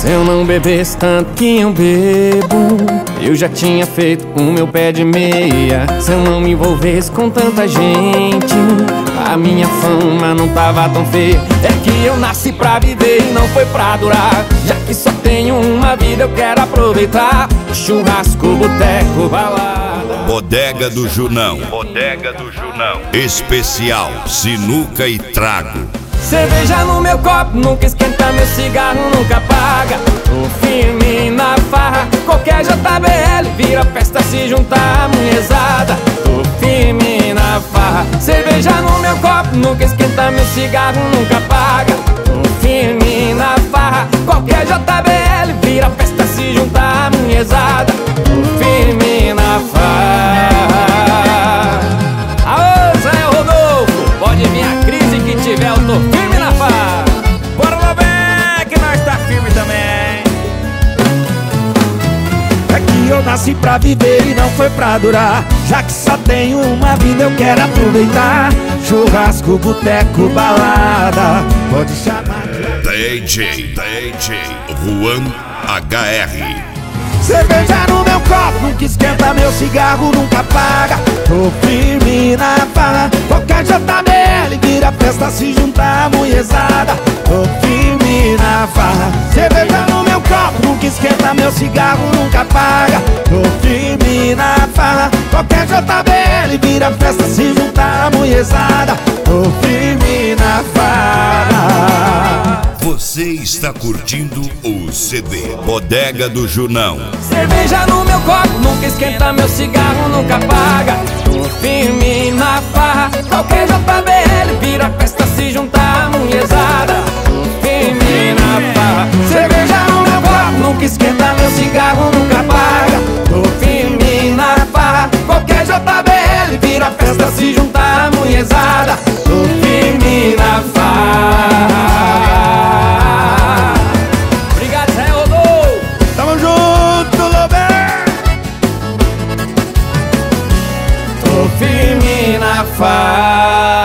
Se eu não bebesse tanto que eu bebo, eu já tinha feito o meu pé de meia. Se eu não me envolvesse com tanta gente, a minha fama não tava tão feia. É que eu nasci pra viver e não foi pra durar. Já que só tenho uma vida, eu quero aproveitar. Churrasco, boteco, balada. Bodega do Junão. Bodega do Junão. Especial sinuca e trago. Cerveja no meu copo, nunca esquenta, meu cigarro nunca apaga. Tô firme na farra, qualquer JBL vira festa se juntar a munhezada. Tô firme na farra, cerveja no meu copo, nunca esquenta, meu cigarro nunca apaga. Tô firme na farra, qualquer JBL vira festa se juntar a munhezada. Tô firme na farra. Aô, Zé Rodolfo, pode vir a crise que tiver, eu tô firme na farra. Bora, Lobeck, que nós tá firme também. É que eu nasci pra viver e não foi pra durar. Já que só tenho uma vida, eu quero aproveitar. Churrasco, boteco, balada, pode chamar de DJ Juan HR. cerveja no meu copo, nunca esquenta, meu cigarro nunca apaga. Tô firme na farra, qualquer JBL vira festa se juntar a munhezada. Tô firme na farra, cerveja no meu copo, nunca esquenta, meu cigarro nunca apaga. Tô firme na farra, qualquer JBL vira festa se juntar a munhezada. Tô firme na farra. Você está curtindo o CD Bodega do Junão. Cerveja no meu copo, nunca esquenta, meu cigarro nunca apaga. Tô firme na farra, qualquer JBL vira festa se juntar a munhezada. Tô firme na farra, cerveja no meu copo, nunca esquenta, meu cigarro nunca apaga. Tô firme na farra, qualquer JBL vira festa se juntar a munhezada. Tô firme na farra. Tamo junto, Lobeck. Tô firme na farra.